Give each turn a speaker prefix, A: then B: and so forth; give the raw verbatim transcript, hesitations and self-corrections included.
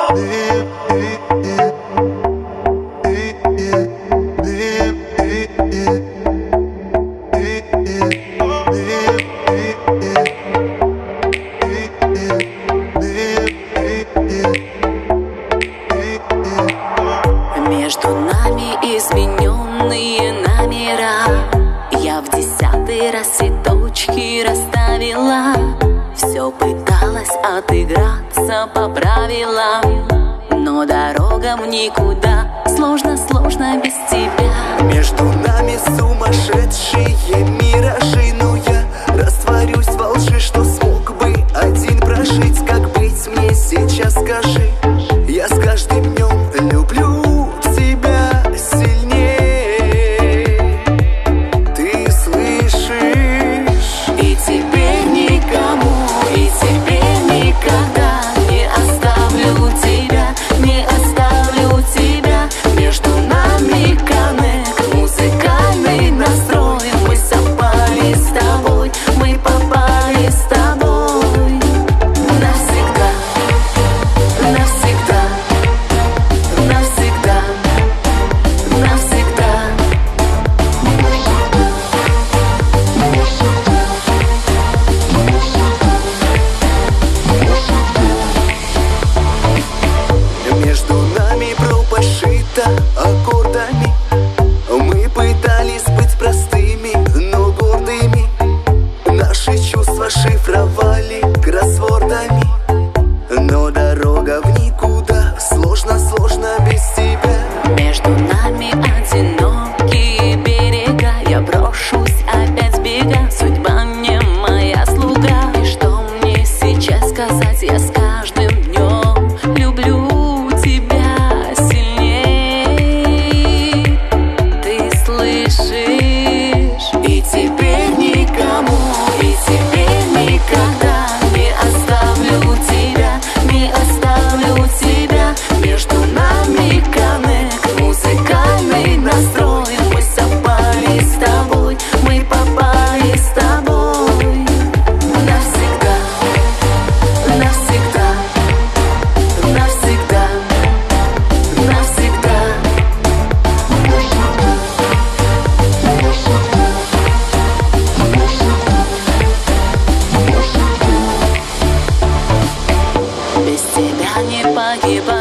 A: Между нами измененные номера. Я в десятый раз все точки расставила. Все пыталась отыграться по правилам, но дорога в никуда. Сложно, сложно без тебя.
B: Между нами сумасшедшие миражи, но я растворюсь во лжи, что смог бы один прожить. Как быть мне сейчас, скажи? Я с каждым днем люблю тебя сильнее. Ты слышишь?
A: И теперь никому, и теперь никогда не оставлю тебя, не оставлю тебя. Между нами коннект, музыкальный настрой. Мы совпали с тобой, мы попали с тобой. Навсегда, навсегда, навсегда, навсегда.
B: Между нами пропошито аккордами. Мы пытались быть простыми, но гордыми. Наши чувства шифровали кроссвордами, но дорога в никуда. Сложно, сложно без тебя.
A: Между нами одинокие берега. Я брошусь опять в бега. Судьба мне моя слуга. И что мне сейчас сказать? Я с каждым днем люблю тебя сильней. Ты слышишь? И теперь никому, и теперь никогда не оставлю тебя, не оставлю тебя. Между нами коннект, музыкальный настрой. Мы совпали с тобой, мы попали с тобой. Навсегда, навсегда, навсегда, навсегда. Без тебя не погибать.